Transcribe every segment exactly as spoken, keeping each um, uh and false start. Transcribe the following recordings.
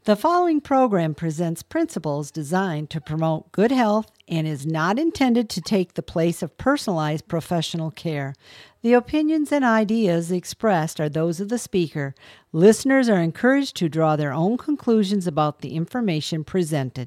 The following program presents principles designed to promote good health and is not intended to take the place of personalized professional care. The opinions and ideas expressed are those of the speaker. Listeners are encouraged to draw their own conclusions about the information presented.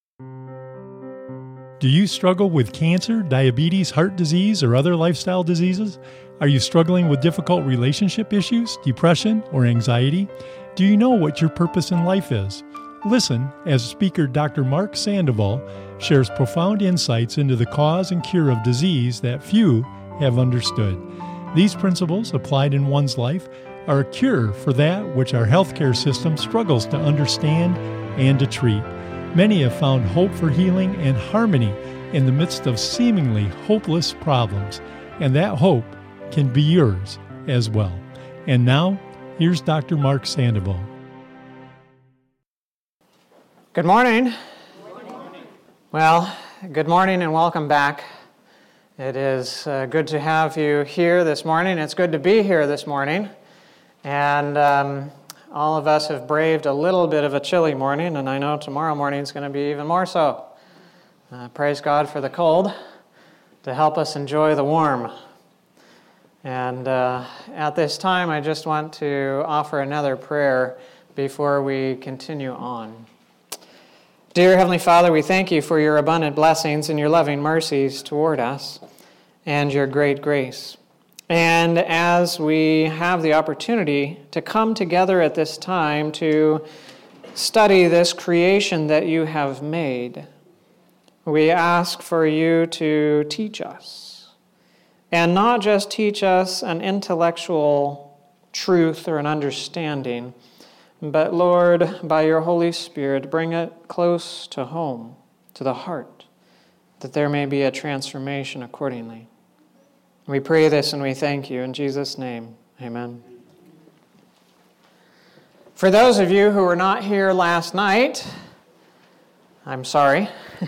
Do you struggle with cancer, diabetes, heart disease, or other lifestyle diseases? Are you struggling with difficult relationship issues, depression, or anxiety? Do you know what your purpose in life is? Listen as speaker Doctor Mark Sandoval shares profound insights into the cause and cure of disease that few have understood. These principles, applied in one's life, are a cure for that which our healthcare system struggles to understand and to treat. Many have found hope for healing and harmony in the midst of seemingly hopeless problems, and that hope can be yours as well. And now, here's Doctor Mark Sandoval. Good morning. Good morning. Well, good morning and welcome back. It is uh, good to have you here this morning. It's good to be here this morning. And um, all of us have braved a little bit of a chilly morning, and I know tomorrow morning is going to be even more so. Uh, praise God for the cold to help us enjoy the warm. And uh, at this time, I just want to offer another prayer before we continue on. Dear Heavenly Father, we thank you for your abundant blessings and your loving mercies toward us and your great grace. And as we have the opportunity to come together at this time to study this creation that you have made, we ask for you to teach us. And not just teach us an intellectual truth or an understanding, but Lord, by your Holy Spirit, bring it close to home, to the heart, that there may be a transformation accordingly. We pray this and we thank you in Jesus' name. Amen. For those of you who were not here last night, I'm sorry.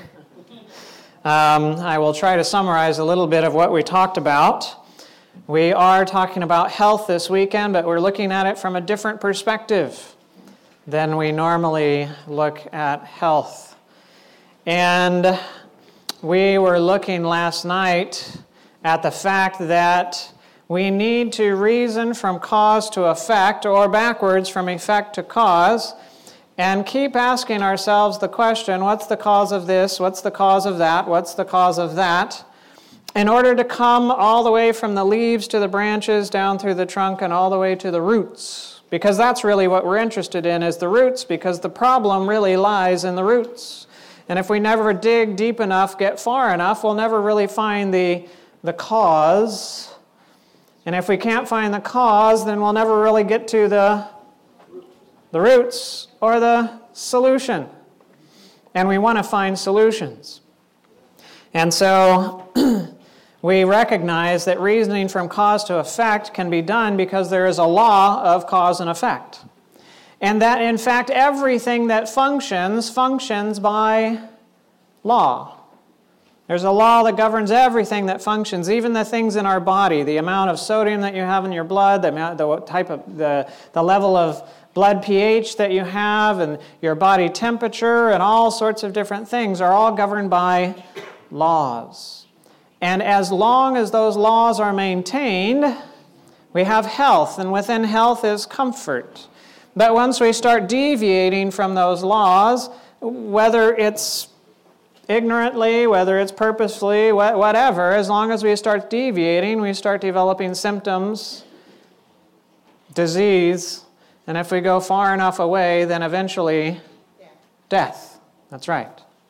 Um, I will try to summarize a little bit of what we talked about. We are talking about health this weekend, but we're looking at it from a different perspective than we normally look at health. And we were looking last night at the fact that we need to reason from cause to effect, or backwards from effect to cause, and keep asking ourselves the question, what's the cause of this? What's the cause of that? What's the cause of that? In order to come all the way from the leaves to the branches, down through the trunk, and all the way to the roots. Because that's really what we're interested in, is the roots, because the problem really lies in the roots. And if we never dig deep enough, get far enough, we'll never really find the, the cause. And if we can't find the cause, then we'll never really get to the the roots or the solution. And we want to find solutions. And so we recognize that reasoning from cause to effect can be done because there is a law of cause and effect. And that, in fact, everything that functions, functions by law. There's a law that governs everything that functions, even the things in our body, the amount of sodium that you have in your blood, the amount, the type of, the, the level of blood pH that you have, and your body temperature, and all sorts of different things are all governed by laws. And as long as those laws are maintained, we have health, and within health is comfort. But once we start deviating from those laws, whether it's ignorantly, whether it's purposefully, whatever, as long as we start deviating, we start developing symptoms, disease, and if we go far enough away, then eventually death. death. That's right.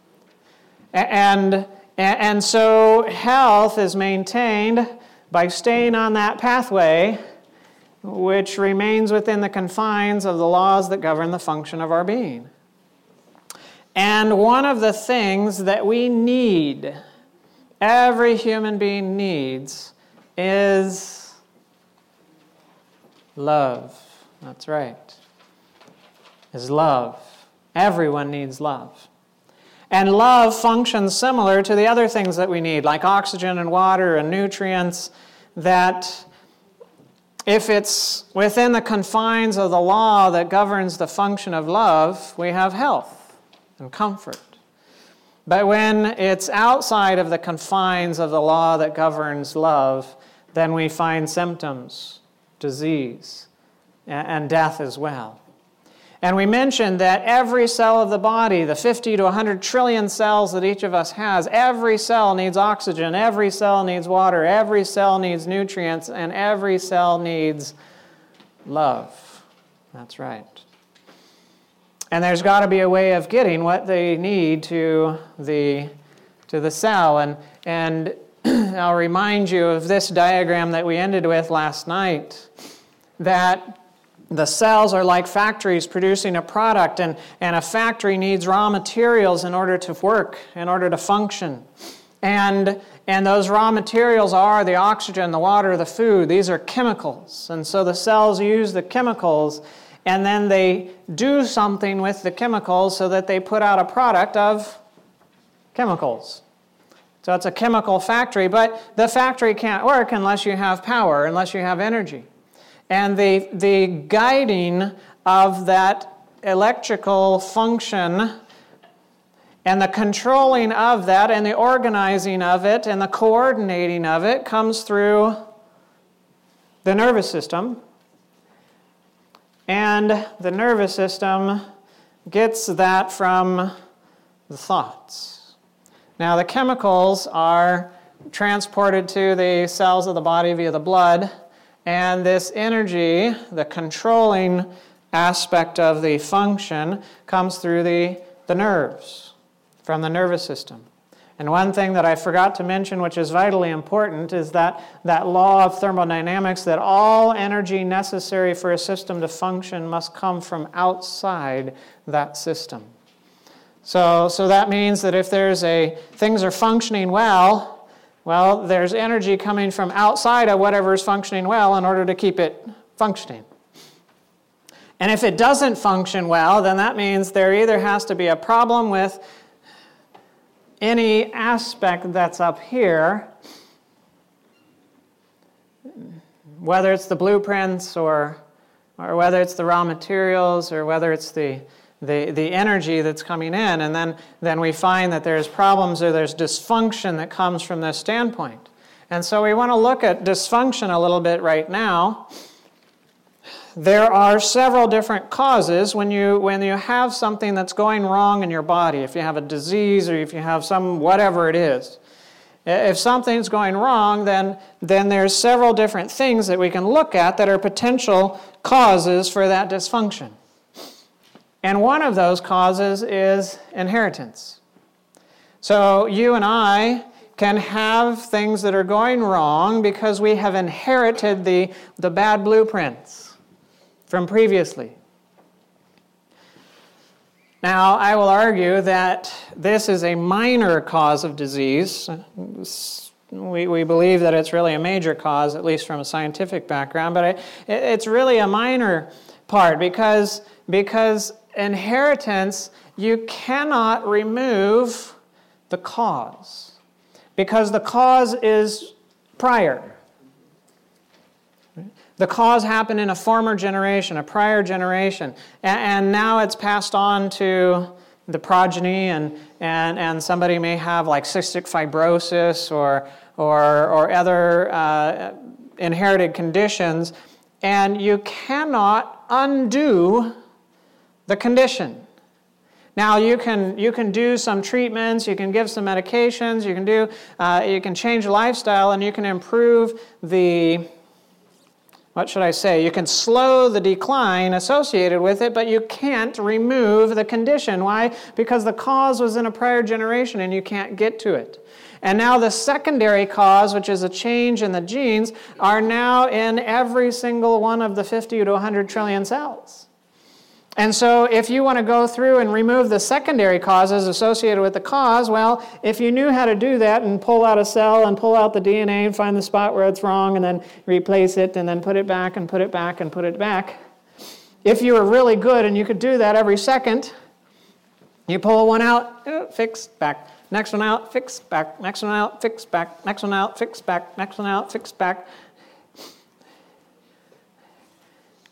And, and so health is maintained by staying on that pathway, which remains within the confines of the laws that govern the function of our being. And one of the things that we need, every human being needs, is love. That's right. Is love. Everyone needs love. And love functions similar to the other things that we need, like oxygen and water and nutrients, that if it's within the confines of the law that governs the function of love, we have health and comfort. But when it's outside of the confines of the law that governs love, then we find symptoms, disease, and death as well. And we mentioned that every cell of the body, the fifty to one hundred trillion cells that each of us has, every cell needs oxygen, every cell needs water, every cell needs nutrients, and every cell needs love. That's right. And there's got to be a way of getting what they need to the, to the cell. And, and I'll remind you of this diagram that we ended with last night, that the cells are like factories producing a product, and, and a factory needs raw materials in order to work, in order to function. And, and those raw materials are the oxygen, the water, the food. These are chemicals. And so the cells use the chemicals, and then they do something with the chemicals so that they put out a product of chemicals. So it's a chemical factory, but the factory can't work unless you have power, unless you have energy. And the, the guiding of that electrical function and the controlling of that and the organizing of it and the coordinating of it comes through the nervous system. And the nervous system gets that from the thoughts. Now, the chemicals are transported to the cells of the body via the blood. And this energy, the controlling aspect of the function, comes through the, the nerves, from the nervous system. And one thing that I forgot to mention, which is vitally important, is that, that law of thermodynamics, that all energy necessary for a system to function must come from outside that system. So, so that means that if there's a, things are functioning well, well, there's energy coming from outside of whatever is functioning well in order to keep it functioning. And if it doesn't function well, then that means there either has to be a problem with any aspect that's up here, whether it's the blueprints or, or whether it's the raw materials or whether it's the The, the energy that's coming in, and then, then we find that there's problems or there's dysfunction that comes from this standpoint. And so we want to look at dysfunction a little bit right now. There are several different causes when you, when you have something that's going wrong in your body, if you have a disease or if you have some whatever it is. If something's going wrong, then, then there's several different things that we can look at that are potential causes for that dysfunction. And one of those causes is inheritance. So you and I can have things that are going wrong because we have inherited the, the bad blueprints from previously. Now, I will argue that this is a minor cause of disease. We, we believe that it's really a major cause, at least from a scientific background, but it, it's really a minor part because, because inheritance, you cannot remove the cause because the cause is prior. The cause happened in a former generation, a prior generation, and, and now it's passed on to the progeny, and, and, and somebody may have like cystic fibrosis or, or, or other uh, inherited conditions, and you cannot undo the condition. Now you can you can do some treatments, you can give some medications, you can do uh, you can change lifestyle, and you can improve the what should I say? You can slow the decline associated with it, but you can't remove the condition. Why? Because the cause was in a prior generation, and you can't get to it. And now the secondary cause, which is a change in the genes, are now in every single one of the fifty to one hundred trillion cells. And so if you want to go through and remove the secondary causes associated with the cause, well, if you knew how to do that and pull out a cell and pull out the D N A and find the spot where it's wrong and then replace it and then put it back and put it back and put it back, if you were really good and you could do that every second, you pull one out, oh, fix, back. Next one out, fix, back. Next one out, fix, back. Next one out, fix, back. Next one out, fix, back.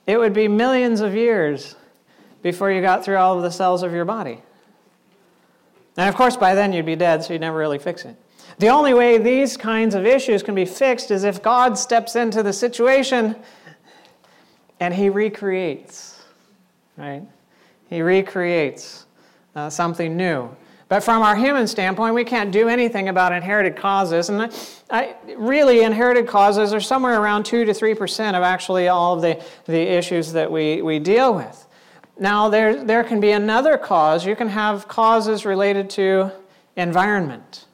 it would be millions of years before you got through all of the cells of your body. And of course, by then you'd be dead, so you'd never really fix it. The only way these kinds of issues can be fixed is if God steps into the situation and he recreates, right? He recreates uh, something new. But from our human standpoint, we can't do anything about inherited causes. And I, I, really, inherited causes are somewhere around two to three percent of actually all of the, the issues that we, we deal with. Now, there, there can be another cause. You can have causes related to environment.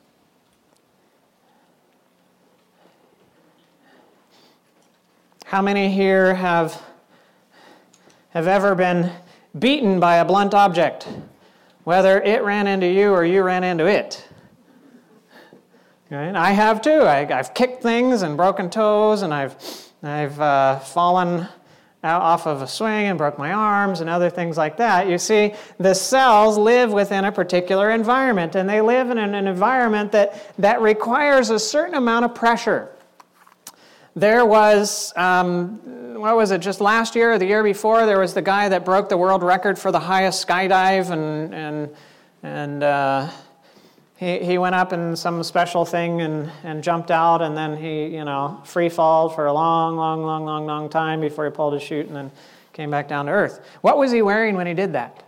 How many here have, have ever been beaten by a blunt object, whether it ran into you or you ran into it? Right? I have too. I, I've kicked things and broken toes, and I've, I've uh, fallen out off of a swing and broke my arms and other things like that. You see, the cells live within a particular environment, and they live in an, an environment that, that requires a certain amount of pressure. There was, um, what was it, just last year or the year before, there was the guy that broke the world record for the highest skydive, and and and uh, he he went up in some special thing and, and jumped out, and then he, you know, free falled for a long, long, long, long, long time before he pulled his chute and then came back down to earth. What was he wearing when he did that?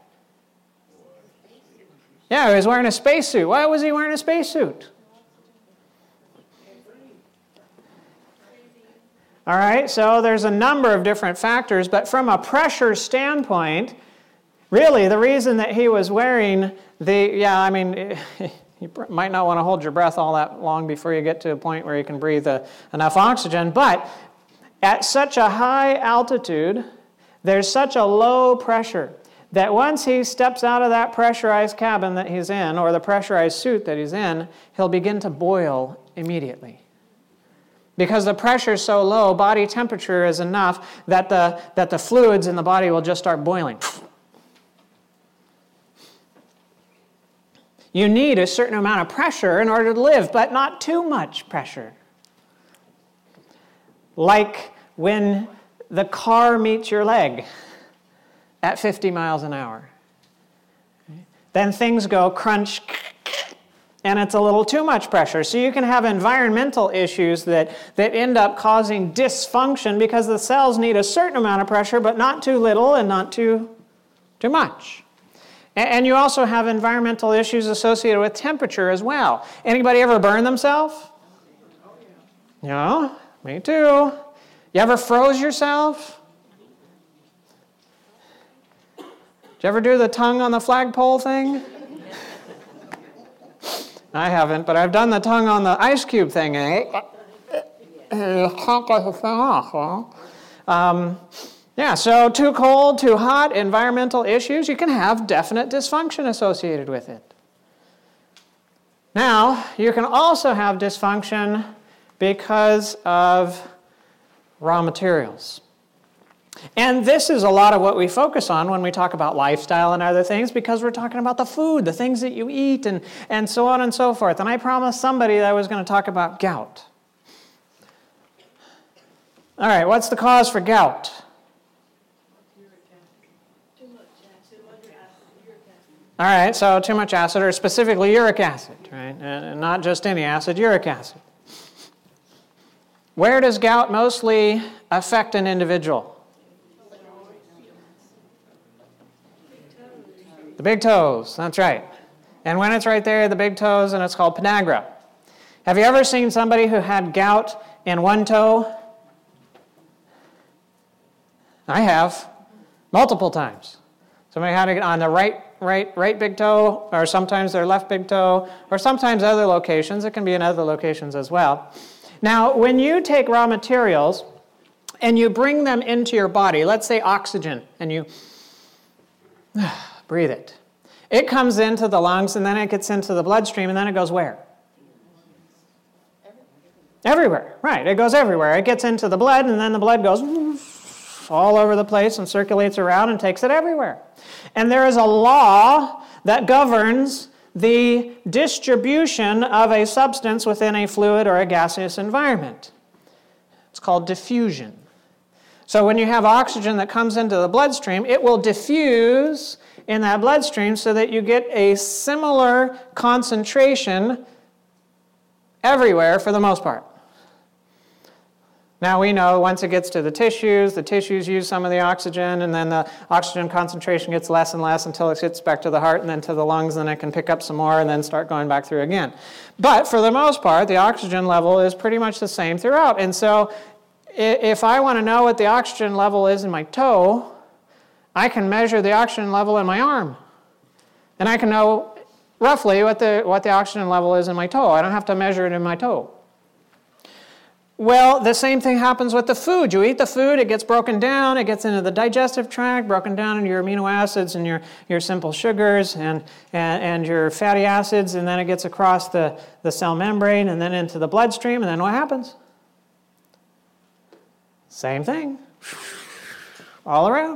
Yeah, he was wearing a spacesuit. Why was he wearing a spacesuit? All right, so there's a number of different factors, but from a pressure standpoint, really the reason that he was wearing the, yeah, I mean, you might not want to hold your breath all that long before you get to a point where you can breathe uh, enough oxygen, but at such a high altitude, there's such a low pressure that once he steps out of that pressurized cabin that he's in, or the pressurized suit that he's in, he'll begin to boil immediately. Because the pressure is so low, body temperature is enough that the, that the fluids in the body will just start boiling. You need a certain amount of pressure in order to live, but not too much pressure. Like when the car meets your leg at fifty miles an hour. Then things go crunch, and it's a little too much pressure. So you can have environmental issues that, that end up causing dysfunction because the cells need a certain amount of pressure, but not too little and not too, too much. And, and you also have environmental issues associated with temperature as well. Anybody ever burn themselves? Yeah, me too. You ever froze yourself? Did you ever do the tongue on the flagpole thing? I haven't, but I've done the tongue on the ice cube thing. Eh? Um, yeah, so too cold, too hot, environmental issues, you can have definite dysfunction associated with it. Now, you can also have dysfunction because of raw materials. And this is a lot of what we focus on when we talk about lifestyle and other things, because we're talking about the food, the things that you eat, and, and so on and so forth. And I promised somebody that I was going to talk about gout. All right, what's the cause for gout? All right, so too much acid, or specifically uric acid, right? And not just any acid, uric acid. Where does gout mostly affect an individual? The big toes, that's right. And when it's right there, the big toes, and it's called penagra. Have you ever seen somebody who had gout in one toe? I have, multiple times. Somebody had it on the right, right, right big toe, or sometimes their left big toe, or sometimes other locations. It can be in other locations as well. Now, when you take raw materials and you bring them into your body, let's say oxygen, and you breathe it. It comes into the lungs, and then it gets into the bloodstream, and then it goes where? Everywhere, right. It goes everywhere. It gets into the blood, and then the blood goes all over the place and circulates around and takes it everywhere. And there is a law that governs the distribution of a substance within a fluid or a gaseous environment. It's called diffusion. So when you have oxygen that comes into the bloodstream, it will diffuse in that bloodstream so that you get a similar concentration everywhere for the most part. Now we know once it gets to the tissues, the tissues use some of the oxygen, and then the oxygen concentration gets less and less until it gets back to the heart and then to the lungs, and then it can pick up some more and then start going back through again. But for the most part, the oxygen level is pretty much the same throughout. And so if I want to know what the oxygen level is in my toe, I can measure the oxygen level in my arm. And I can know roughly what the, what the oxygen level is in my toe. I don't have to measure it in my toe. Well, the same thing happens with the food. You eat the food, it gets broken down, it gets into the digestive tract, broken down into your amino acids and your, your simple sugars and, and, and your fatty acids, and then it gets across the, the cell membrane and then into the bloodstream, and then what happens? Same thing. All around.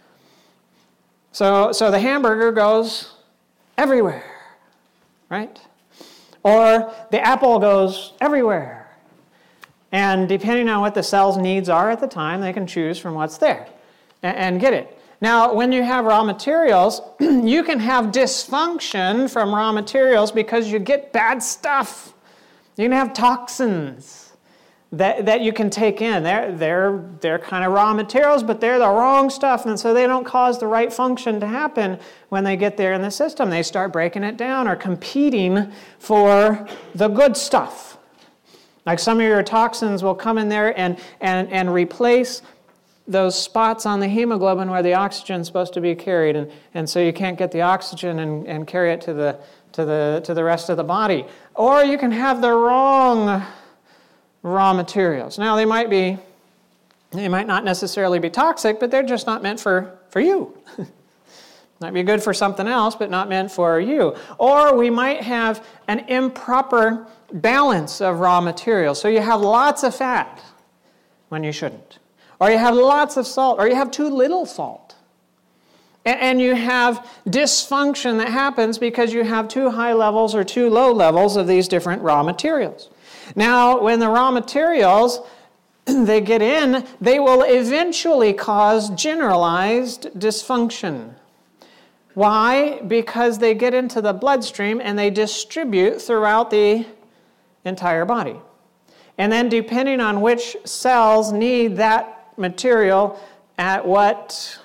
So, so the hamburger goes everywhere, right? Or the apple goes everywhere. And depending on what the cell's needs are at the time, they can choose from what's there and, and get it. Now, when you have raw materials, you can have dysfunction from raw materials because you get bad stuff. You can have toxins that, that you can take in. They're, they're, they're kind of raw materials, but they're the wrong stuff, and so they don't cause the right function to happen when they get there in the system. They start breaking it down or competing for the good stuff. Like some of your toxins will come in there and, and, and replace those spots on the hemoglobin where the oxygen is supposed to be carried, and, and so you can't get the oxygen and, and carry it to the, to, the, to the rest of the body. Or you can have the wrong raw materials. Now they might be, they might not necessarily be toxic, but they're just not meant for, for you. Might be good for something else, but not meant for you. Or we might have an improper balance of raw materials. So you have lots of fat when you shouldn't. Or you have lots of salt, or you have too little salt. And, and you have dysfunction that happens because you have too high levels or too low levels of these different raw materials. Now, when the raw materials they get in, they will eventually cause generalized dysfunction. Why? Because they get into the bloodstream and they distribute throughout the entire body. And then depending on which cells need that material at what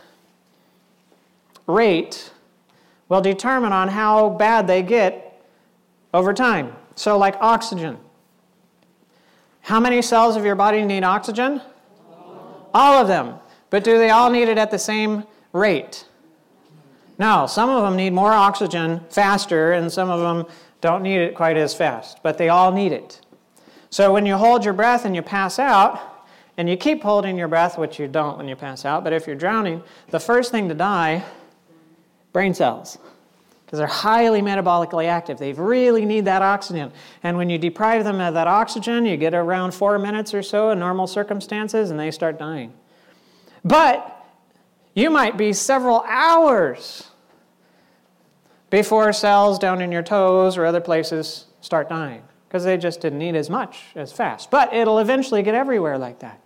rate will determine on how bad they get over time. So like oxygen. How many cells of your body need oxygen? All of them. But do they all need it at the same rate? No, some of them need more oxygen faster, and some of them don't need it quite as fast, but they all need it. So when you hold your breath and you pass out, and you keep holding your breath, which you don't when you pass out, but if you're drowning, the first thing to die, brain cells, because they're highly metabolically active. They really need that oxygen. And when you deprive them of that oxygen, you get around four minutes or so in normal circumstances, and they start dying. But you might be several hours before cells down in your toes or other places start dying, because they just didn't need as much as fast. But it'll eventually get everywhere like that.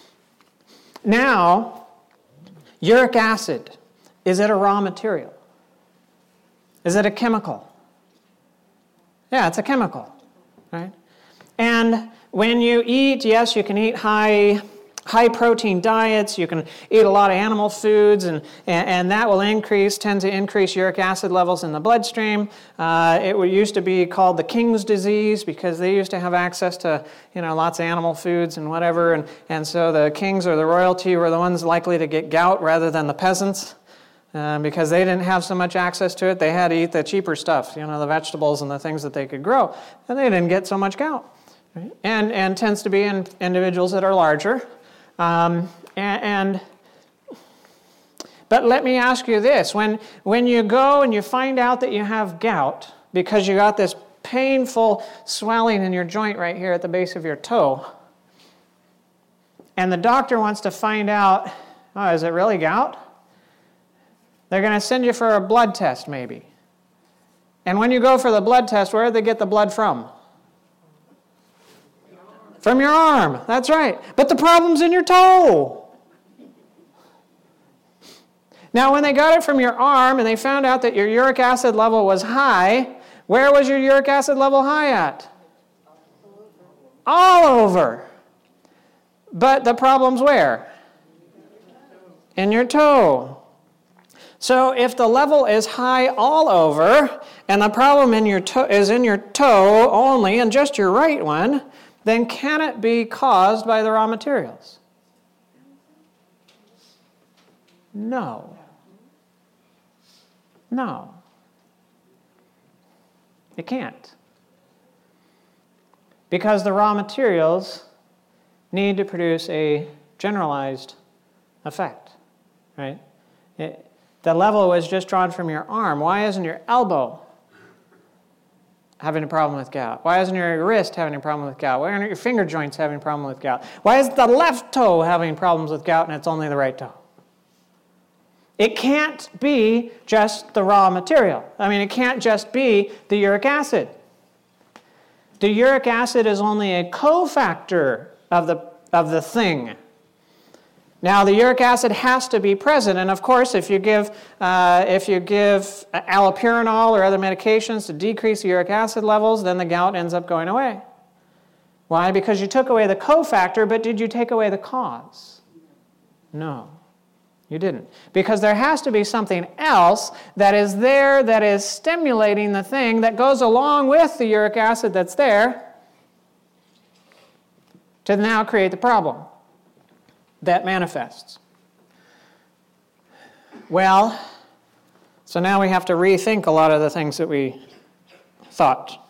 Now, uric acid, is it a raw material? Is it a chemical? Yeah, it's a chemical, right? And when you eat, yes, you can eat high high protein diets, you can eat a lot of animal foods, and, and, and that will increase, tend to increase uric acid levels in the bloodstream. Uh, it used to be called the king's disease because they used to have access to, you know, lots of animal foods and whatever, and, and so the kings or the royalty were the ones likely to get gout rather than the peasants. Uh, because they didn't have so much access to it. They had to eat the cheaper stuff, you know, the vegetables and the things that they could grow, and they didn't get so much gout. Right? And, and tends to be in individuals that are larger. Um, and, and but let me ask you this, when, when you go and you find out that you have gout because you got this painful swelling in your joint right here at the base of your toe, and the doctor wants to find out, oh, is it really gout? They're going to send you for a blood test maybe. And when you go for the blood test, where do they get the blood from? From your arm, that's right. But the problem's in your toe. Now, when they got it from your arm and they found out that your uric acid level was high, where was your uric acid level high at? All over. But the problem's where? In your toe. So if the level is high all over, and the problem in your toe is in your toe only, and just your right one, then can it be caused by the raw materials? No. No. It can't. Because the raw materials need to produce a generalized effect, right? It, the level was just drawn from your arm. Why isn't your elbow having a problem with gout? Why isn't your wrist having a problem with gout? Why aren't your finger joints having a problem with gout? Why is the left toe having problems with gout and it's only the right toe? It can't be just the raw material. I mean, it can't just be the uric acid. The uric acid is only a cofactor of the, of the thing. Now, the uric acid has to be present, and of course, if you give, uh, if you give allopurinol or other medications to decrease the uric acid levels, then the gout ends up going away. Why? Because you took away the cofactor, but did you take away the cause? No. You didn't. Because there has to be something else that is there that is stimulating the thing that goes along with the uric acid that's there to now create the problem that manifests. Well, so now we have to rethink a lot of the things that we thought.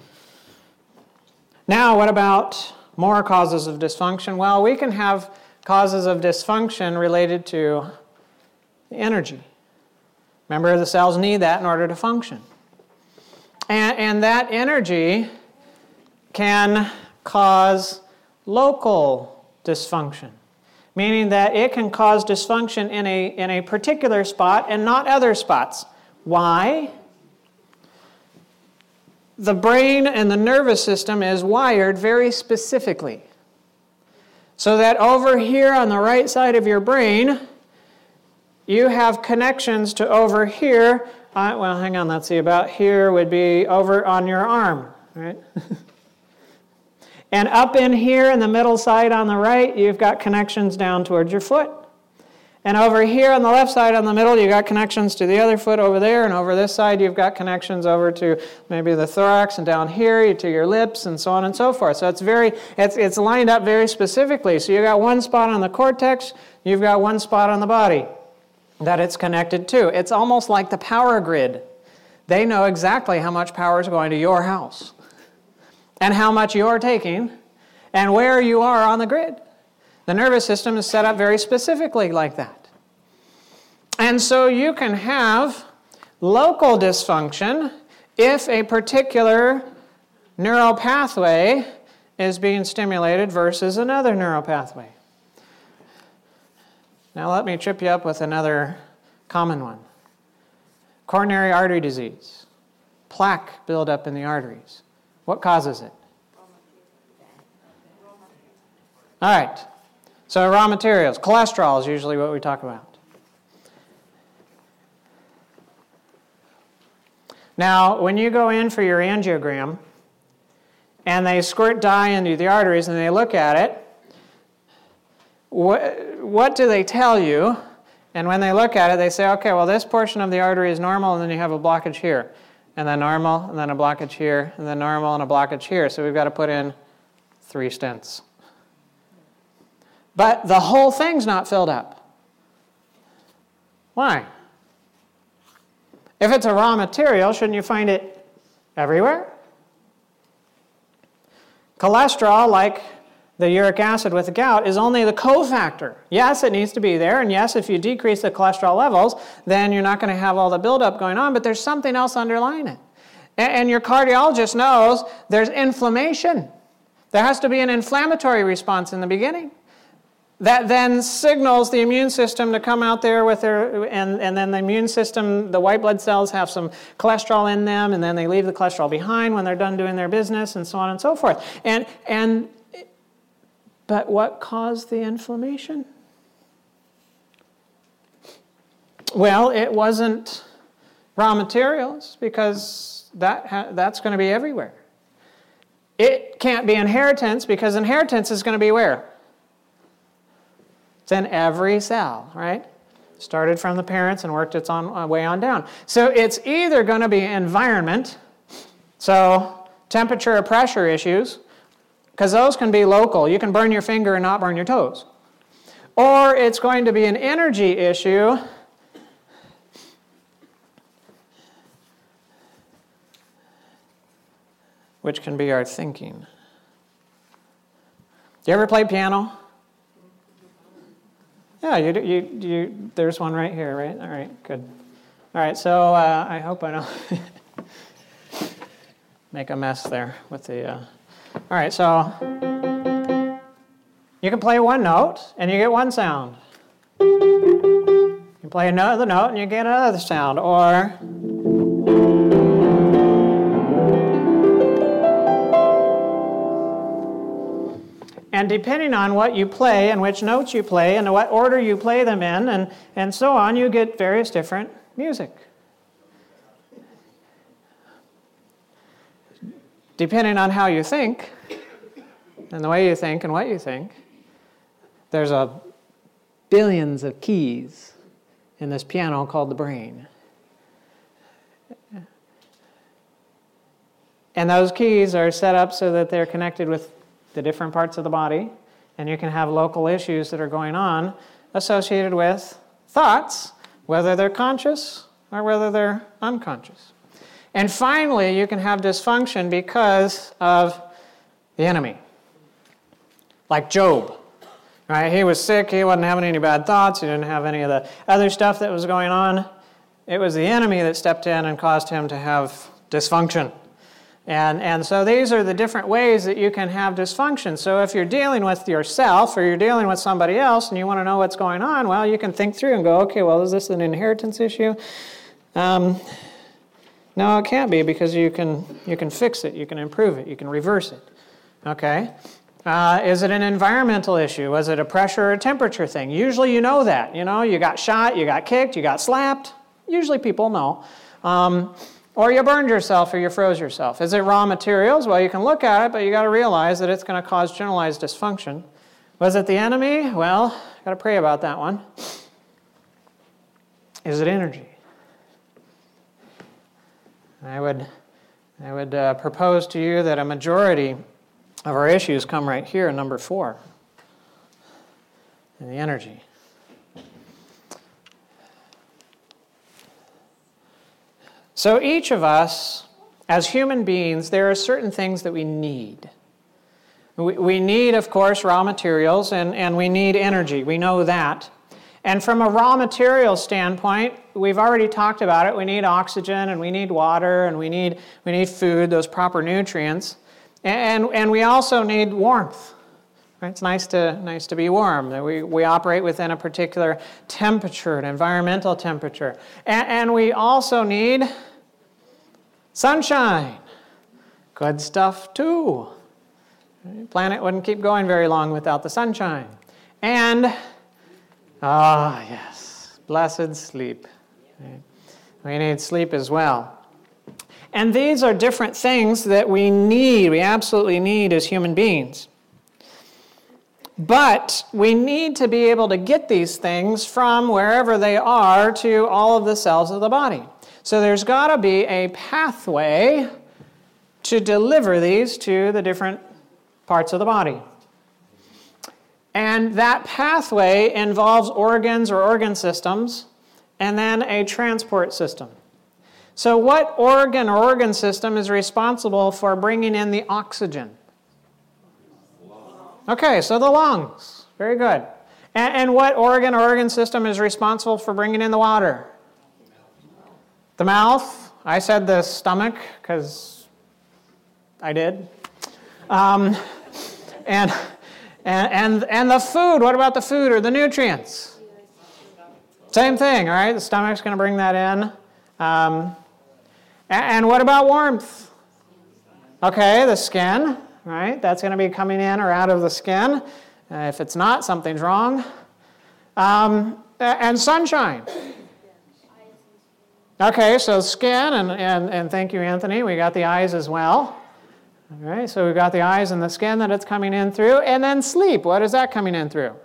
Now, what about more causes of dysfunction? Well, we can have causes of dysfunction related to the energy. Remember, the cells need that in order to function. And, and that energy can cause local dysfunction, meaning that it can cause dysfunction in a, in a particular spot and not other spots. Why? The brain and the nervous system is wired very specifically. So that over here on the right side of your brain, you have connections to over here. Uh, well, hang on, let's see, about here would be over on your arm, right? And up in here in the middle side on the right, you've got connections down towards your foot. And over here on the left side on the middle, you've got connections to the other foot over there. And over this side, you've got connections over to maybe the thorax, and down here to your lips, and so on and so forth. So it's very, it's, it's lined up very specifically. So you've got one spot on the cortex, you've got one spot on the body that it's connected to. It's almost like the power grid. They know exactly how much power is going to your house and how much you're taking and where you are on the grid. The nervous system is set up very specifically like that. And so you can have local dysfunction if a particular neural pathway is being stimulated versus another neural pathway. Now let me trip you up with another common one. Coronary artery disease. Plaque buildup in the arteries. What causes it? All right. So raw materials. Cholesterol is usually what we talk about. Now, when you go in for your angiogram, and they squirt dye into the arteries and they look at it, what, what do they tell you? And when they look at it, they say, okay, well, this portion of the artery is normal, and then you have a blockage here, and then normal, and then a blockage here, and then normal, and a blockage here. So we've got to put in three stents. But the whole thing's not filled up. Why? If it's a raw material, shouldn't you find it everywhere? Cholesterol, like the uric acid with the gout, is only the cofactor. Yes, it needs to be there, and yes, if you decrease the cholesterol levels, then you're not going to have all the buildup going on, but there's something else underlying it. And your cardiologist knows there's inflammation. There has to be an inflammatory response in the beginning. That then signals the immune system to come out there with their, and, and then the immune system, the white blood cells have some cholesterol in them, and then they leave the cholesterol behind when they're done doing their business, and so on and so forth. And, and, but what caused the inflammation? Well, it wasn't raw materials because that ha- that's going to be everywhere. It can't be inheritance because inheritance is going to be where? It's in every cell, right? Started from the parents and worked its on, way on down. So it's either going to be environment, so temperature or pressure issues, because those can be local. You can burn your finger and not burn your toes. Or it's going to be an energy issue, which can be our thinking. Do you ever play piano? Yeah, you, you, you, there's one right here, right? All right, good. All right, so uh, I hope I don't make a mess there with the... Uh... All right, so you can play one note and you get one sound. You can play another note and you get another sound, or... And depending on what you play and which notes you play and what order you play them in and, and so on, you get various different music. Depending on how you think and the way you think and what you think, there's a billions of keys in this piano called the brain. And those keys are set up so that they're connected with the different parts of the body, and you can have local issues that are going on associated with thoughts, whether they're conscious or whether they're unconscious. And finally, you can have dysfunction because of the enemy. Like Job, right? He was sick, he wasn't having any bad thoughts, he didn't have any of the other stuff that was going on. It was the enemy that stepped in and caused him to have dysfunction. And, and so these are the different ways that you can have dysfunction. So if you're dealing with yourself or you're dealing with somebody else and you want to know what's going on, well, you can think through and go, okay, well, is this an inheritance issue? Um, no, it can't be, because you can, you can fix it, you can improve it, you can reverse it. Okay? Uh, is it an environmental issue? Was it a pressure or temperature thing? Usually you know that. You know, you got shot, you got kicked, you got slapped. Usually people know. Um, Or you burned yourself or you froze yourself. Is it raw materials? Well, you can look at it, but you got to realize that it's going to cause generalized dysfunction. Was it the enemy? Well, got to pray about that one. Is it energy? I would, I would uh, propose to you that a majority of our issues come right here in number four, in the energy. So each of us, as human beings, there are certain things that we need. We, we need, of course, raw materials, and, and we need energy. We know that. And from a raw material standpoint, we've already talked about it. We need oxygen, and we need water, and we need, we need food, those proper nutrients. And, and we also need warmth. Right? It's nice to, nice to be warm. We, we operate within a particular temperature, an environmental temperature. And, and we also need sunshine. Good stuff too. The planet wouldn't keep going very long without the sunshine. And, ah, yes, blessed sleep. We need sleep as well. And these are different things that we need, we absolutely need as human beings. But we need to be able to get these things from wherever they are to all of the cells of the body. So there's got to be a pathway to deliver these to the different parts of the body. And that pathway involves organs or organ systems and then a transport system. So what organ or organ system is responsible for bringing in the oxygen? Okay, so the lungs. Very good. And, and what organ or organ system is responsible for bringing in the water? The mouth. I said the stomach because I did. Um, and, and, and, and the food. What about the food or the nutrients? Same thing, all right? The stomach's going to bring that in. Um, and, and what about warmth? Okay, the skin. Right? That's going to be coming in or out of the skin. Uh, if it's not, something's wrong. Um, and sunshine. Okay, so skin, and, and, and thank you, Anthony. We got the eyes as well. All right, so we've got the eyes and the skin that it's coming in through. And then sleep, what is that coming in through?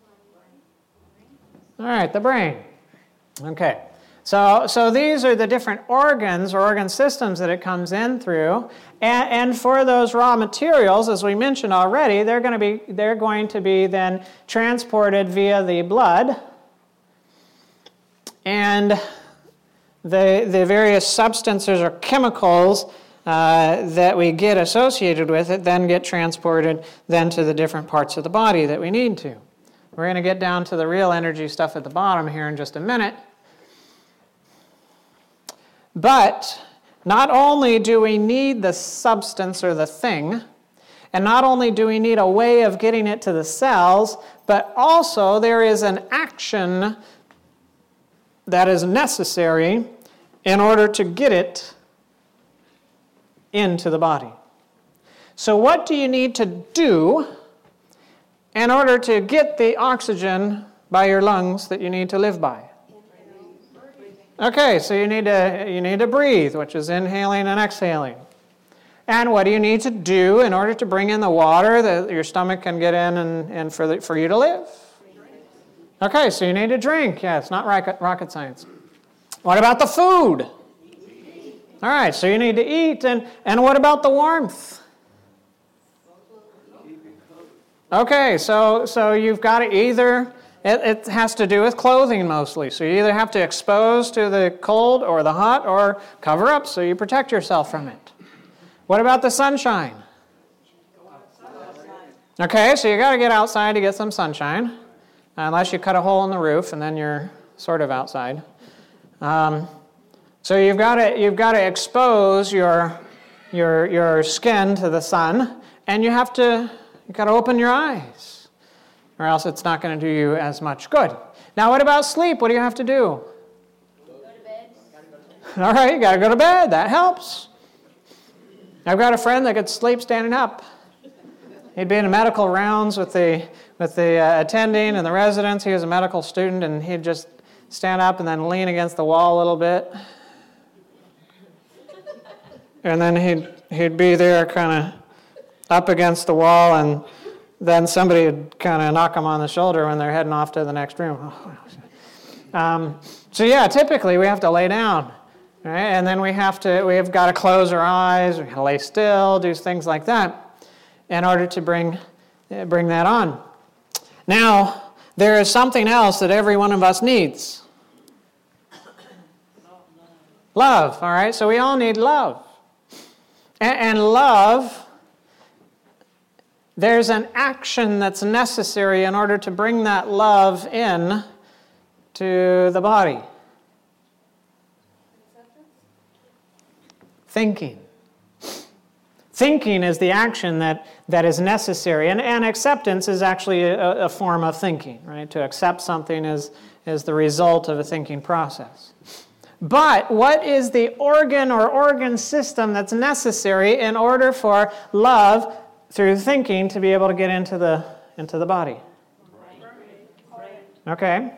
All right, the brain. Okay, so, so these are the different organs or organ systems that it comes in through. And, and for those raw materials, as we mentioned already, they're going to be, they're going to be then transported via the blood. And the, the various substances or chemicals uh, that we get associated with it then get transported then to the different parts of the body that we need to. We're going to get down to the real energy stuff at the bottom here in just a minute. But not only do we need the substance or the thing, and not only do we need a way of getting it to the cells, but also there is an action that is necessary in order to get it into the body. So what do you need to do in order to get the oxygen by your lungs that you need to live by? Okay, so you need to you need to breathe, which is inhaling and exhaling. And what do you need to do in order to bring in the water that your stomach can get in and, and for, the, for you to live? Okay, so you need to drink. Yeah, it's not rocket, rocket science. What about the food? All right, so you need to eat. And, and what about the warmth? Okay, so, so you've got to either, it, it has to do with clothing mostly. So you either have to expose to the cold or the hot or cover up so you protect yourself from it. What about the sunshine? Okay, so you got to get outside to get some sunshine. Unless you cut a hole in the roof, and then you're sort of outside. Um, so you've got to you've got to expose your your your skin to the sun, and you have to you got to open your eyes, or else it's not going to do you as much good. Now, what about sleep? What do you have to do? Go to bed. All right, you got to go to bed. That helps. I've got a friend that could sleep standing up. He'd be in the medical rounds with the with the uh, attending and the residents. He was a medical student, and he'd just stand up and then lean against the wall a little bit. And then he'd he'd be there kind of up against the wall, and then somebody would kind of knock him on the shoulder when they're heading off to the next room. Um, so yeah, typically we have to lay down, right? And then we have to we've got to close our eyes, we gotta lay still, do things like that, in order to bring bring that on. Now, there is something else that every one of us needs. Love, all right? So we all need love. And, and love, there's an action that's necessary in order to bring that love in to the body. Thinking. Thinking is the action that, that is necessary, and, and acceptance is actually a, a form of thinking, right? To accept something is, is the result of a thinking process. But what is the organ or organ system that's necessary in order for love through thinking to be able to get into the, into the body? Okay.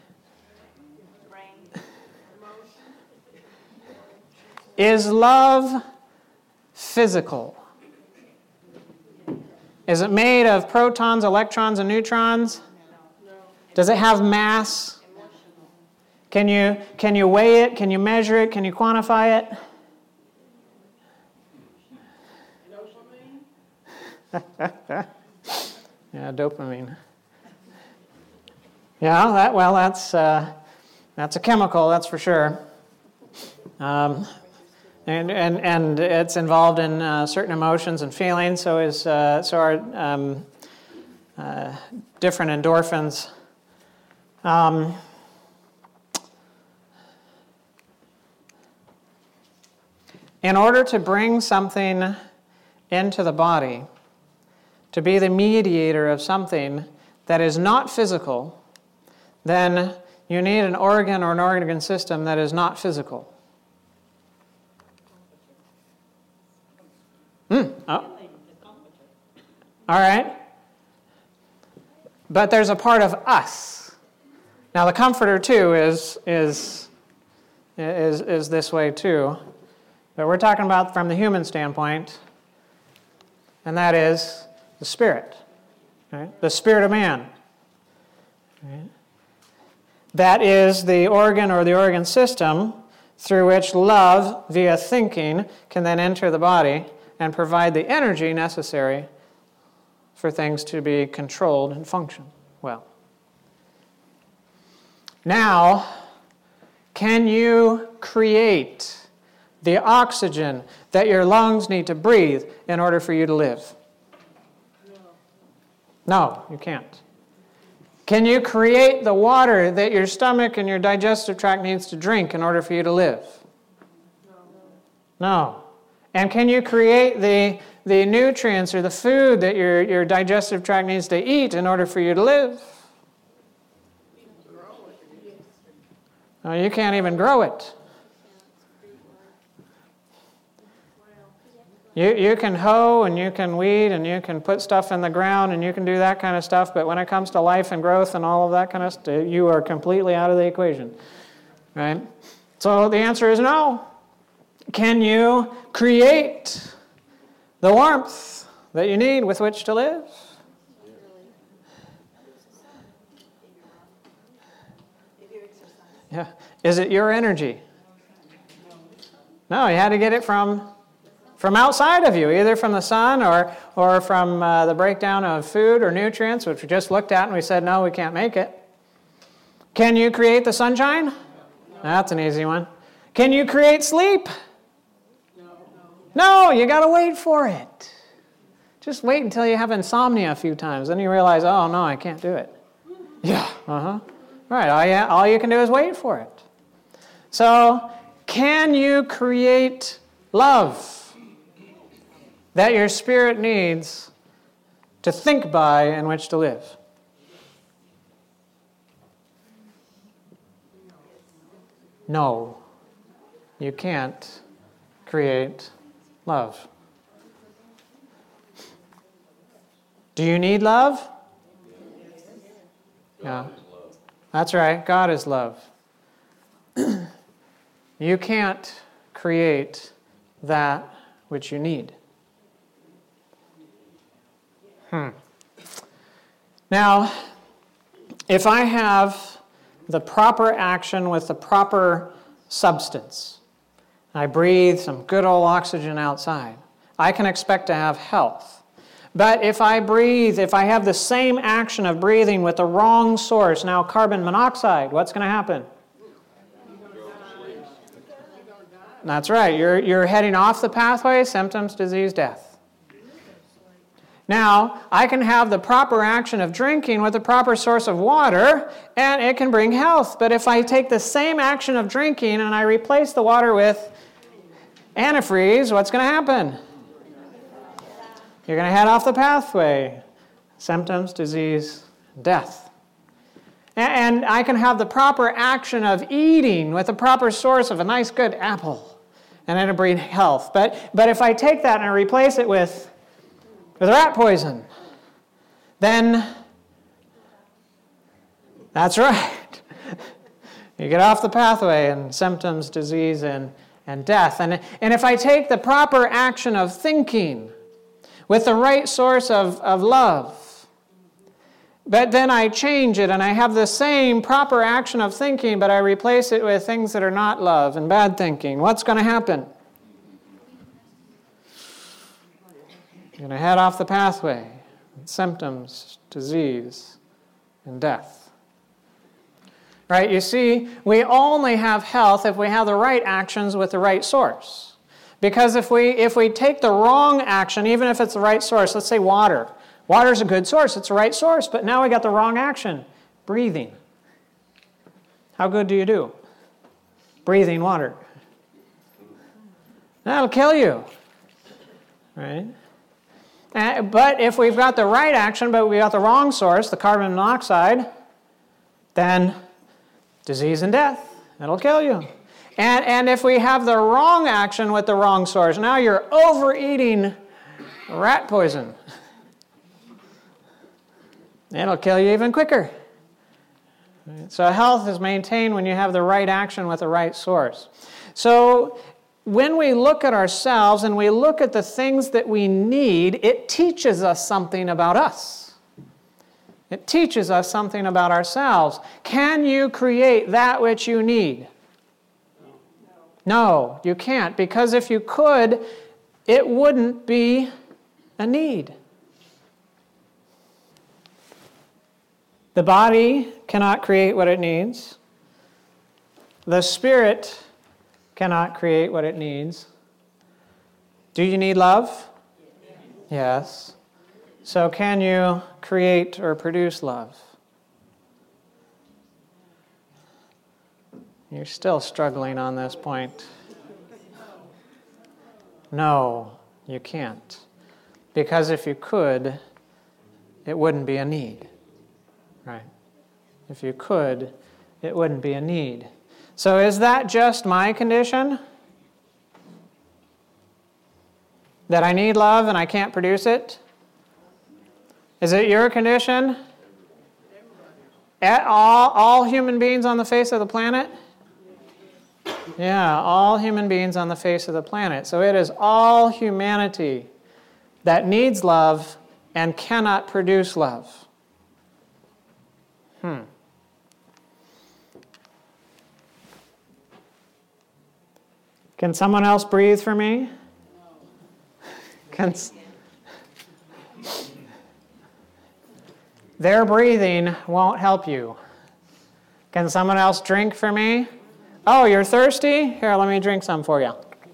Is love physical? Is it made of protons, electrons, and neutrons? No. Does it have mass? Can you, can you weigh it? Can you measure it? Can you quantify it? Yeah, dopamine. Yeah, that, well, that's, uh, that's a chemical, that's for sure. Um, And, and and it's involved in uh, certain emotions and feelings. So is uh, so are um, uh, different endorphins. Um, in order to bring something into the body, to be the mediator of something that is not physical, then you need an organ or an organ system that is not physical. Hmm. Oh. All right. But there's a part of us. Now the comforter too is is is, is this way too. But we're talking about from the human standpoint, and that is the spirit, right? The spirit of man. Right? That is the organ or the organ system through which love, via thinking, can then enter the body and provide the energy necessary for things to be controlled and function well. Now, can you create the oxygen that your lungs need to breathe in order for you to live? No, you can't. Can you create the water that your stomach and your digestive tract needs to drink in order for you to live? No. And can you create the, the nutrients or the food that your, your digestive tract needs to eat in order for you to live? No, you can't even grow it. You, you can hoe and you can weed and you can put stuff in the ground and you can do that kind of stuff, but when it comes to life and growth and all of that kind of stuff, you are completely out of the equation, right? So the answer is no. Can you create the warmth that you need with which to live? Yeah. Is it your energy? No, you had to get it from... From outside of you, either from the sun or, or from uh, the breakdown of food or nutrients, which we just looked at and we said, no, we can't make it. Can you create the sunshine? That's an easy one. Can you create sleep? No, you got to wait for it. Just wait until you have insomnia a few times. Then you realize, oh, no, I can't do it. Yeah, uh-huh. Right, all you, all you can do is wait for it. So, can you create love that your spirit needs to think by in which to live? No, you can't create love. Do you need love? Yeah, that's right. God is love. You can't create that which you need. Hmm. Now, if I have the proper action with the proper substance, I breathe some good old oxygen outside, I can expect to have health. But if I breathe, if I have the same action of breathing with the wrong source, now carbon monoxide, what's going to happen? That's right. You're, you're heading off the pathway, symptoms, disease, death. Now, I can have the proper action of drinking with the proper source of water, and it can bring health. But if I take the same action of drinking and I replace the water with antifreeze, what's going to happen? You're going to head off the pathway. Symptoms, disease, death. And I can have the proper action of eating with the proper source of a nice, good apple, and it'll bring health. But, but if I take that and I replace it with with rat poison, then that's right. You get off the pathway and symptoms, disease, and, and death. And, and if I take the proper action of thinking with the right source of, of love, but then I change it and I have the same proper action of thinking, but I replace it with things that are not love and bad thinking, what's going to happen? You're going to head off the pathway. Symptoms, disease, and death. Right? You see, we only have health if we have the right actions with the right source. Because if we if we take the wrong action, even if it's the right source, let's say water. Water's a good source. It's the right source. But now we got the wrong action. Breathing. How good do you do? Breathing water. That'll kill you. Right? Uh, but if we've got the right action, but we got the wrong source, the carbon monoxide, then disease and death. It'll kill you. And, and if we have the wrong action with the wrong source, now you're overeating rat poison. It'll kill you even quicker. So health is maintained when you have the right action with the right source. So when we look at ourselves and we look at the things that we need, it teaches us something about us. It teaches us something about ourselves. Can you create that which you need? No, you can't, because if you could, it wouldn't be a need. The body cannot create what it needs. The spirit cannot create what it needs. Do you need love? Yes. So can you create or produce love? You're still struggling on this point. No, you can't. Because if you could, it wouldn't be a need. Right? If you could, it wouldn't be a need. So is that just my condition? That I need love and I can't produce it? Is it your condition? At all, all human beings on the face of the planet? Yeah, all human beings on the face of the planet. So it is all humanity that needs love and cannot produce love. Hmm. Can someone else breathe for me? Can s- Their breathing won't help you. Can someone else drink for me? Oh, you're thirsty? Here, let me drink some for you.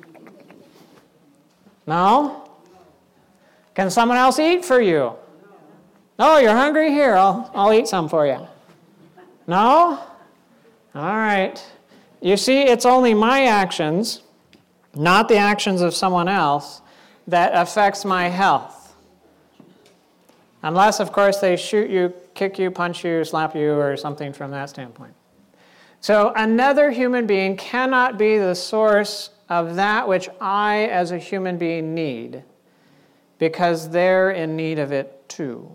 No? Can someone else eat for you? Oh, you're hungry? Here, I'll, I'll eat some for you. No? All right. You see, it's only my actions, not the actions of someone else, that affects my health. Unless, of course, they shoot you, kick you, punch you, slap you, or something from that standpoint. So another human being cannot be the source of that which I, as a human being, need, because they're in need of it too.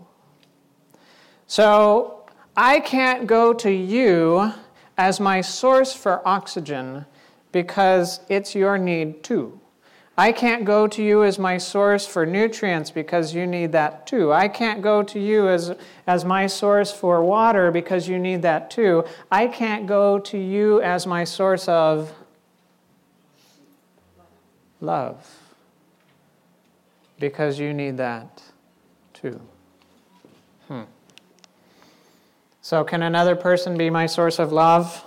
So I can't go to you as my source for oxygen because it's your need too. I can't go to you as my source for nutrients because you need that too. I can't go to you as, as my source for water because you need that too. I can't go to you as my source of love because you need that too. Hmm. So can another person be my source of love?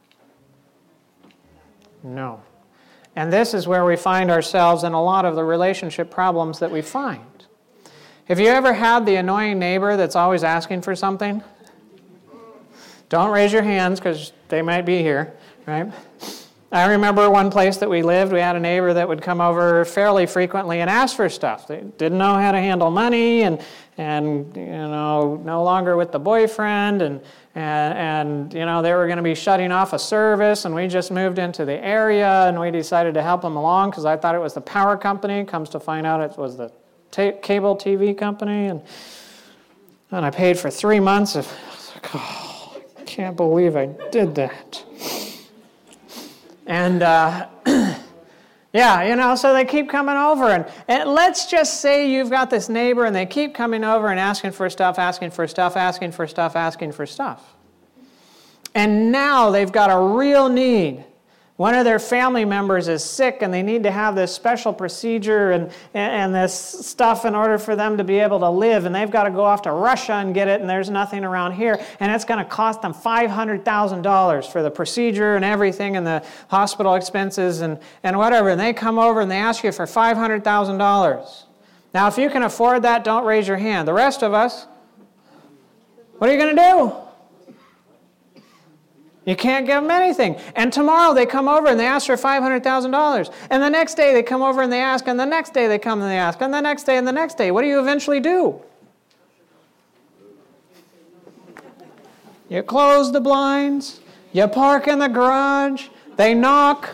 No. And this is where we find ourselves in a lot of the relationship problems that we find. Have you ever had the annoying neighbor that's always asking for something? Don't raise your hands because they might be here, right? I remember one place that we lived, we had a neighbor that would come over fairly frequently and ask for stuff. They didn't know how to handle money and, and you know, no longer with the boyfriend, and, and, and you know, they were going to be shutting off a service, and we just moved into the area, and we decided to help them along because I thought it was the power company. Comes to find out it was the ta- cable T V company, and, and I paid for three months of, I was like, oh, I can't believe I did that. And, uh, yeah, you know, so they keep coming over. And, and let's just say you've got this neighbor and they keep coming over and asking for stuff, asking for stuff, asking for stuff, asking for stuff. And now they've got a real need. One of their family members is sick and they need to have this special procedure and, and this stuff in order for them to be able to live. And they've got to go off to Russia and get it, and there's nothing around here. And it's going to cost them five hundred thousand dollars for the procedure and everything and the hospital expenses and, and whatever. And they come over and they ask you for five hundred thousand dollars. Now, if you can afford that, don't raise your hand. The rest of us, what are you going to do? You can't give them anything. And tomorrow they come over and they ask for five hundred thousand dollars. And the next day they come over and they ask, and the next day they come and they ask, and the next day and the next day. What do you eventually do? You close the blinds. You park in the garage. They knock.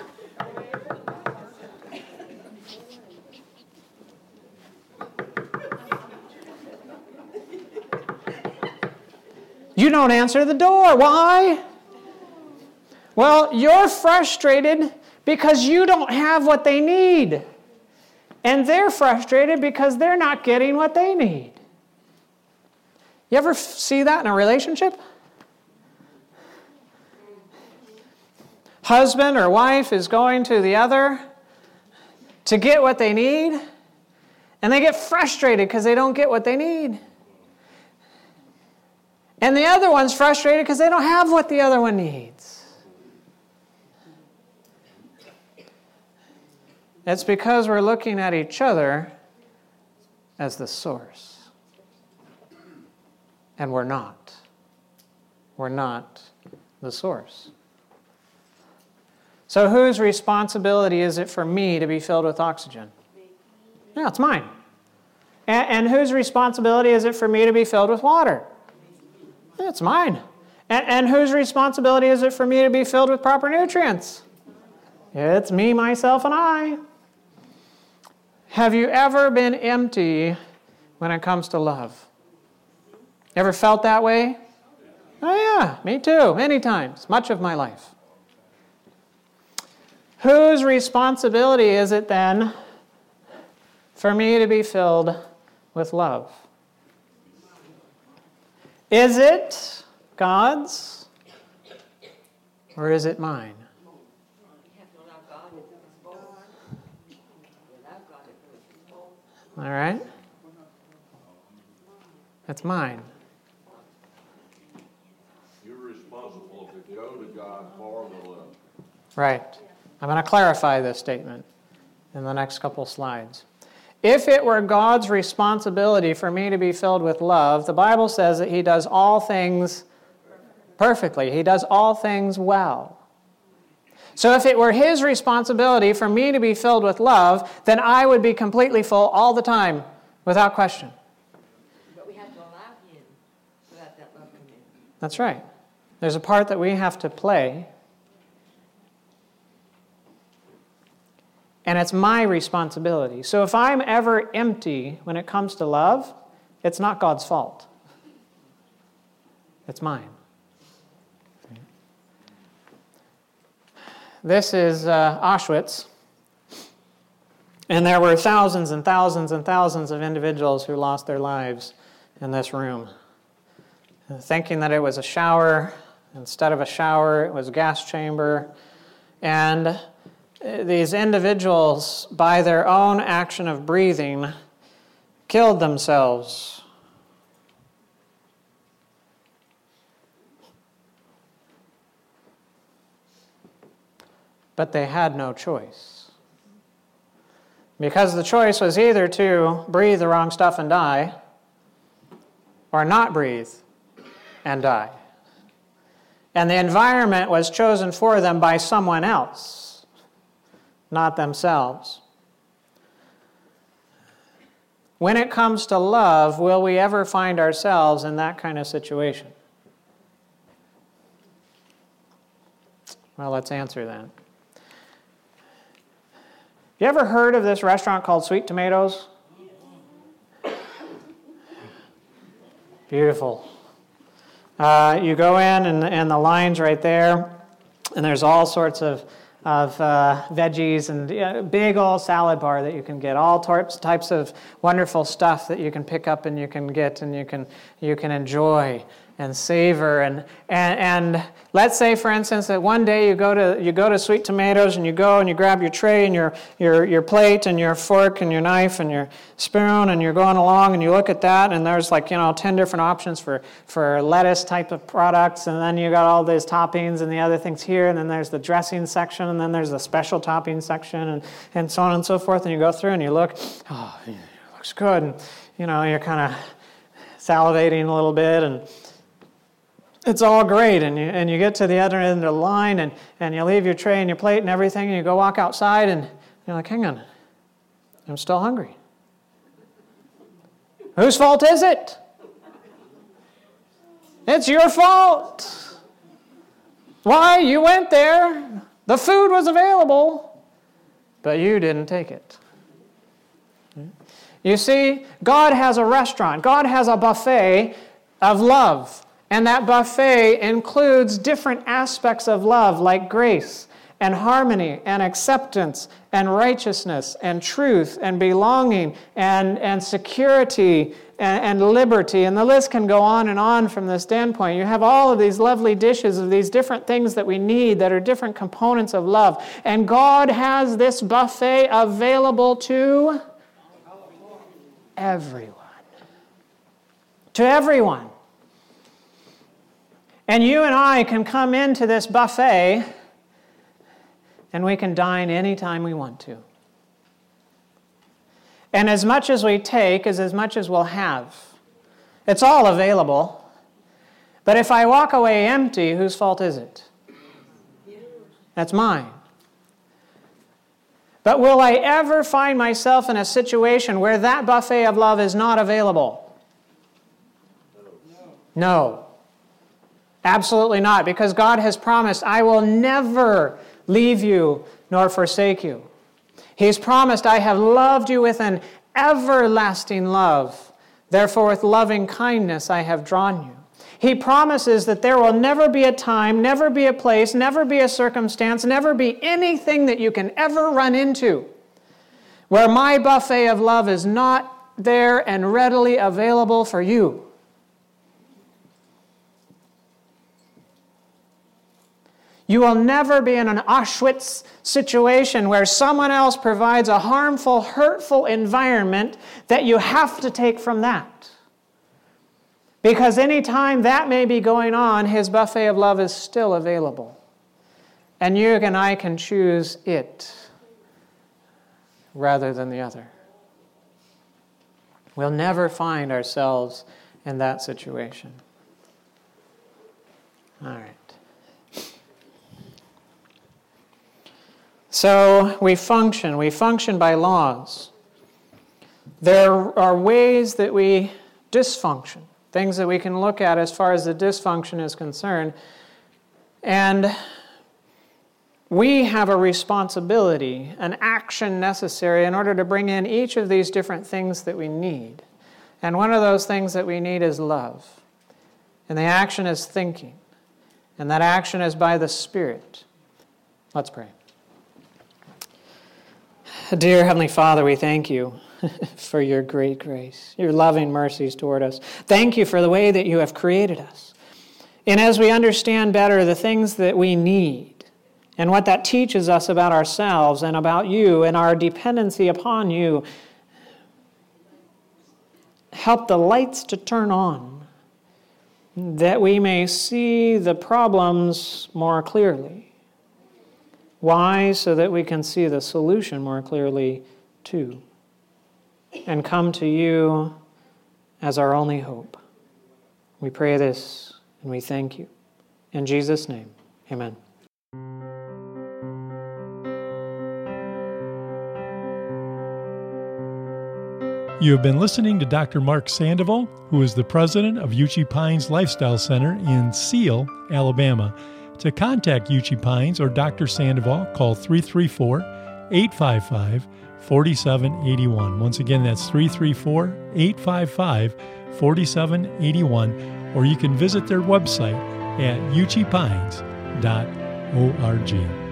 You don't answer the door. Why? Well, you're frustrated because you don't have what they need. And they're frustrated because they're not getting what they need. You ever see that in a relationship? Husband or wife is going to the other to get what they need, and they get frustrated because they don't get what they need. And the other one's frustrated because they don't have what the other one needs. It's because we're looking at each other as the source. And we're not. We're not the source. So whose responsibility is it for me to be filled with oxygen? Yeah, it's mine. And, and whose responsibility is it for me to be filled with water? Yeah, it's mine. And, and whose responsibility is it for me to be filled with proper nutrients? It's me, myself, and I. Have you ever been empty when it comes to love? Ever felt that way? Oh yeah, me too, many times, much of my life. Whose responsibility is it then for me to be filled with love? Is it God's or is it mine? All right? It's mine. You're responsible to go to God for the love. Right. I'm going to clarify this statement in the next couple slides. If it were God's responsibility for me to be filled with love, the Bible says that He does all things perfectly. He does all things well. So if it were His responsibility for me to be filled with love, then I would be completely full all the time, without question. But we have to allow Him to let that love come in. That's right. There's a part that we have to play. And it's my responsibility. So if I'm ever empty when it comes to love, it's not God's fault. It's mine. This is uh, Auschwitz. And there were thousands and thousands and thousands of individuals who lost their lives in this room. Thinking that it was a shower. Instead of a shower, it was a gas chamber. And these individuals, by their own action of breathing, killed themselves. But they had no choice. Because the choice was either to breathe the wrong stuff and die, or not breathe and die. And the environment was chosen for them by someone else, not themselves. When it comes to love, will we ever find ourselves in that kind of situation? Well, let's answer that. You ever heard of this restaurant called Sweet Tomatoes? Beautiful. Uh, you go in and, and the line's right there, and there's all sorts of, of uh, veggies and a big old salad bar that you can get, all types types of wonderful stuff that you can pick up and you can get and you can you can enjoy and savor. And, and and let's say, for instance, that one day you go to you go to Sweet Tomatoes and you go and you grab your tray and your your your plate and your fork and your knife and your spoon and you're going along and you look at that and there's like, you know, ten different options for for lettuce type of products, and then you got all these toppings and the other things here, and then there's the dressing section, and then there's the special topping section, and and so on and so forth, and you go through and you look, oh, it looks good, and you know, you're kind of salivating a little bit, and it's all great, and you and you get to the other end of the line, and, and you leave your tray and your plate and everything, and you go walk outside, and you're like, hang on, I'm still hungry. Whose fault is it? It's your fault. Why? You went there, the food was available, but you didn't take it. You see, God has a restaurant, God has a buffet of love. And that buffet includes different aspects of love, like grace and harmony and acceptance and righteousness and truth and belonging and, and security and, and liberty. And the list can go on and on from this standpoint. You have all of these lovely dishes of these different things that we need that are different components of love. And God has this buffet available to everyone. To everyone. And you and I can come into this buffet and we can dine anytime we want to. And as much as we take is as much as we'll have. It's all available. But if I walk away empty, whose fault is it? That's mine. But will I ever find myself in a situation where that buffet of love is not available? No. Absolutely not, because God has promised, I will never leave you nor forsake you. He's promised, I have loved you with an everlasting love. Therefore, with loving kindness I have drawn you. He promises that there will never be a time, never be a place, never be a circumstance, never be anything that you can ever run into where my buffet of love is not there and readily available for you. You will never be in an Auschwitz situation where someone else provides a harmful, hurtful environment that you have to take from that. Because any time that may be going on, his buffet of love is still available. And you and I can choose it rather than the other. We'll never find ourselves in that situation. All right. So we function. We function by laws. There are ways that we dysfunction, things that we can look at as far as the dysfunction is concerned. And we have a responsibility, an action necessary in order to bring in each of these different things that we need. And one of those things that we need is love. And the action is thinking. And that action is by the Spirit. Let's pray. Dear Heavenly Father, we thank you for your great grace, your loving mercies toward us. Thank you for the way that you have created us. And as we understand better the things that we need and what that teaches us about ourselves and about you and our dependency upon you, help the lights to turn on that we may see the problems more clearly. Why? So that we can see the solution more clearly too, and come to you as our only hope. We pray this and we thank you. In Jesus' name, amen. You have been listening to Doctor Mark Sandoval, who is the president of Uchee Pines Lifestyle Center in Seal, Alabama. To contact Uchee Pines or Doctor Sandoval, call three three four, eight five five, four seven eight one. Once again, that's three three four, eight five five, four seven eight one, or you can visit their website at uchee pines dot org.